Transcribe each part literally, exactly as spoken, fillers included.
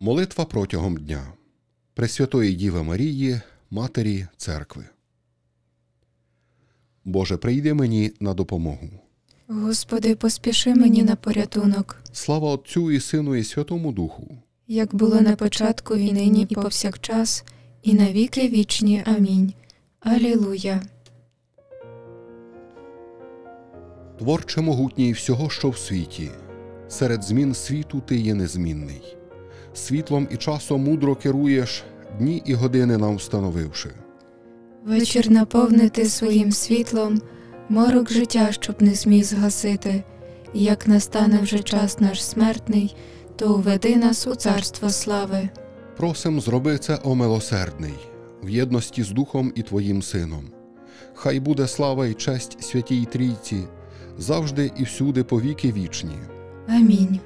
Молитва протягом дня Пресвятої Діви Марії, Матері Церкви. Боже, прийди мені на допомогу. Господи, поспіши мені на порятунок. Слава Отцю і Сину і Святому Духу. Як було на початку, і нині, і повсякчас, і на віки вічні. Амінь. Алілуя. Творче могутній всього, що в світі, серед змін світу ти є незмінний. Світлом і часом мудро керуєш, дні і години нам встановивши. Вечір наповнити своїм світлом, морок життя, щоб не зміг згасити. Як настане вже час наш смертний, то уведи нас у царство слави. Просим, зроби це, о милосердний, в єдності з Духом і Твоїм Сином. Хай буде слава і честь Святій Трійці, завжди і всюди по віки вічні. Амінь.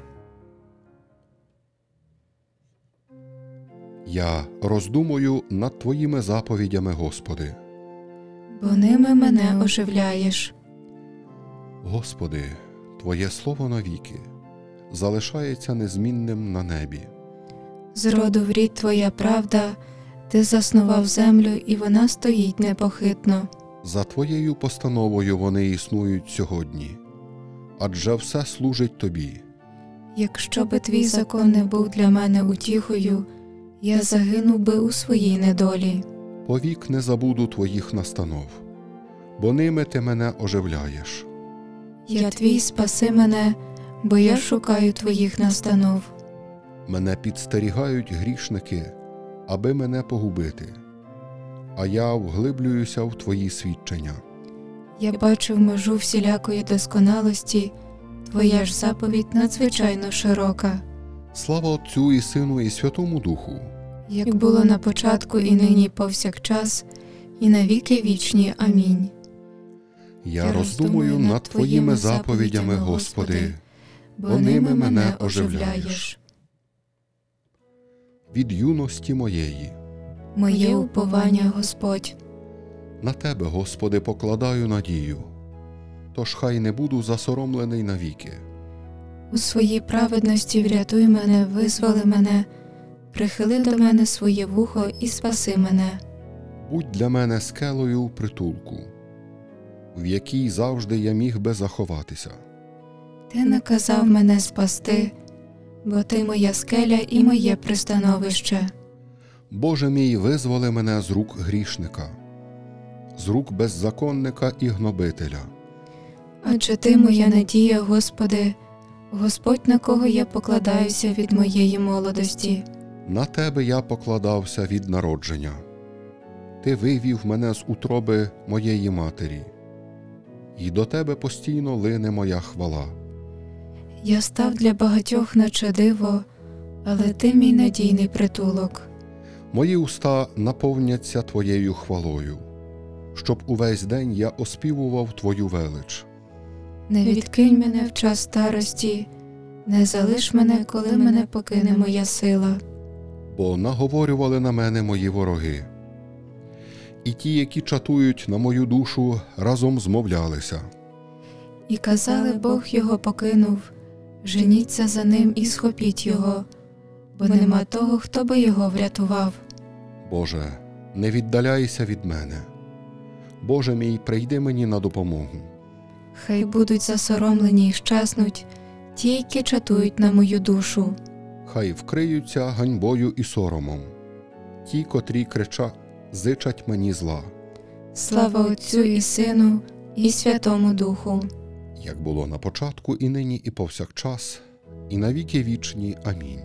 Я роздумую над Твоїми заповідями, Господи. Бо ними мене оживляєш. Господи, Твоє слово навіки залишається незмінним на небі. З роду в рід Твоя правда, Ти заснував землю, і вона стоїть непохитно. За Твоєю постановою вони існують сьогодні, адже все служить Тобі. Якщо би Твій закон не був для мене утіхою, я загинув би у своїй недолі. Повік не забуду Твоїх настанов, бо ними Ти мене оживляєш. Я Твій, спаси мене, бо я шукаю Твоїх настанов. Мене підстерігають грішники, аби мене погубити, а я вглиблююся в Твої свідчення. Я бачив межу всілякої досконалості, Твоя ж заповідь надзвичайно широка. Слава Отцю і Сину і Святому Духу. Як було на початку, і нині, і повсякчас, і на віки вічні. Амінь. Я, Я роздумую над Твоїми заповідями, Господи, бо ними мене оживляєш. Від юності моєї Моє уповання, Господь. на Тебе, Господи, покладаю надію, тож хай не буду засоромлений навіки. У своїй праведності врятуй мене, визволи мене, прихили до мене своє вухо і спаси мене. Будь для мене скелею в притулку, в якій завжди я міг би заховатися. Ти наказав мене спасти, бо Ти моя скеля і моє пристановище. Боже мій, визволи мене з рук грішника, з рук беззаконника і гнобителя. Адже Ти моя надія, Господи, Господь, на кого я покладаюся від моєї молодості. На Тебе я покладався від народження. Ти вивів мене з утроби моєї матері, і до Тебе постійно лине моя хвала. Я став для багатьох наче диво, але Ти мій надійний притулок. Мої уста наповняться Твоєю хвалою, щоб увесь день я оспівував Твою велич. Не відкинь мене в час старості, не залиш мене, коли мене покине моя сила. Бо наговорювали на мене мої вороги, і ті, які чатують на мою душу, разом змовлялися. І казали, Бог його покинув, женіться за ним і схопіть його, бо нема того, хто би його врятував. Боже, не віддаляйся від мене. Боже мій, прийди мені на допомогу. Хай будуть засоромлені й щаснуть ті, які чатують на мою душу. Хай вкриються ганьбою і соромом ті, котрі кричать, зичать мені зла. Слава Отцю і Сину і Святому Духу. Як було на початку, і нині, і повсякчас, і на віки вічні. Амінь.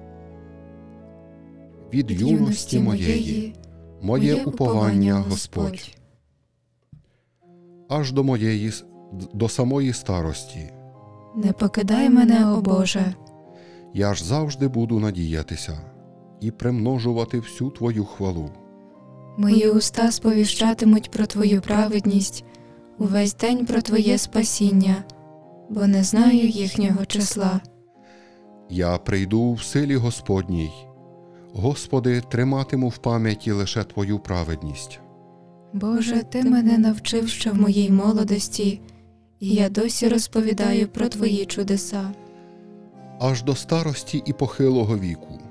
Від юності моєї, моє уповання, Господь, аж до моєї, до самої старості. Не покидай мене, о Боже. Я ж завжди буду надіятися і примножувати всю Твою хвалу. Мої уста сповіщатимуть про Твою праведність, увесь день про Твоє спасіння, бо не знаю їхнього числа. Я прийду в силі Господній. Господи, триматиму в пам'яті лише Твою праведність. Боже, Ти мене навчив ще в моїй молодості, і я досі розповідаю про Твої чудеса. Аж до старості і похилого віку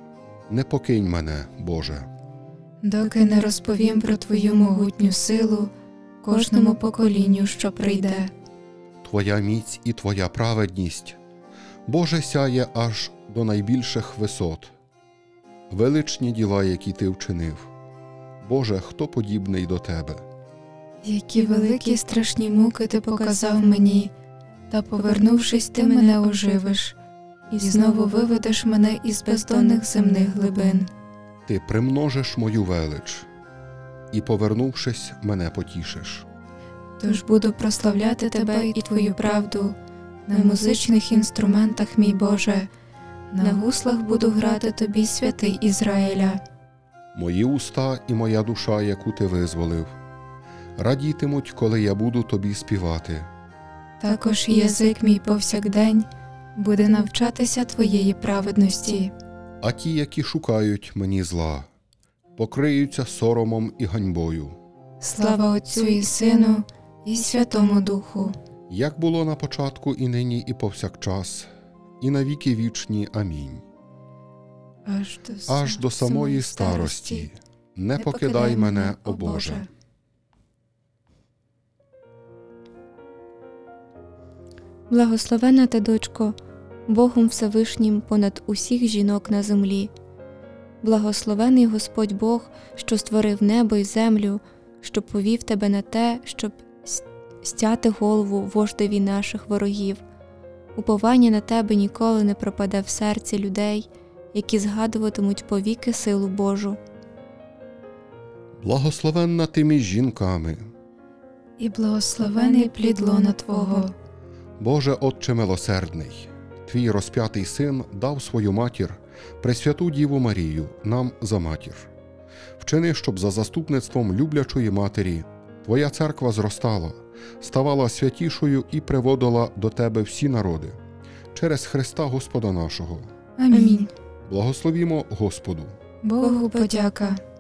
Не покинь мене, Боже. Доки не розповім про Твою могутню силу кожному поколінню, що прийде. Твоя міць і Твоя праведність, Боже, сяє аж до найбільших висот. Величні діла, які Ти вчинив. Боже, хто подібний до Тебе? Які великі й страшні муки Ти показав мені, та, повернувшись, Ти мене оживиш, і знову виведеш мене із бездонних земних глибин. Ти примножиш мою велич, і, повернувшись, мене потішиш. Тож буду прославляти Тебе і Твою правду на музичних інструментах, мій Боже, на гуслах буду грати Тобі, святий Ізраїля. Мої уста і моя душа, яку Ти визволив, радітимуть, коли я буду Тобі співати. Також язик мій повсякдень буде навчатися Твоєї праведності. А ті, які шукають мені зла, покриються соромом і ганьбою. Слава Отцю і Сину, і Святому Духу. Як було на початку, і нині, і повсякчас, і на віки вічні. Амінь. Аж до, Аж до самої старості не покидай мене, о Боже. Благословенна ти, дочко, Богом Всевишнім понад усіх жінок на землі. Благословений Господь Бог, що створив небо й землю, що повів тебе на те, щоб стяти голову вождеві наших ворогів. Уповання на тебе ніколи не пропаде в серці людей, які згадуватимуть повіки силу Божу. Благословенна ти між жінками, І благословений плід лона Твого. Боже Отче милосердний, Твій розп'ятий Син дав свою матір, Пресвяту Діву Марію, нам за матір. Вчини, щоб за заступництвом люблячої матері Твоя церква зростала, ставала святішою і приводила до Тебе всі народи. Через Христа Господа нашого. Амінь. Благословімо Господу. Богу подяка.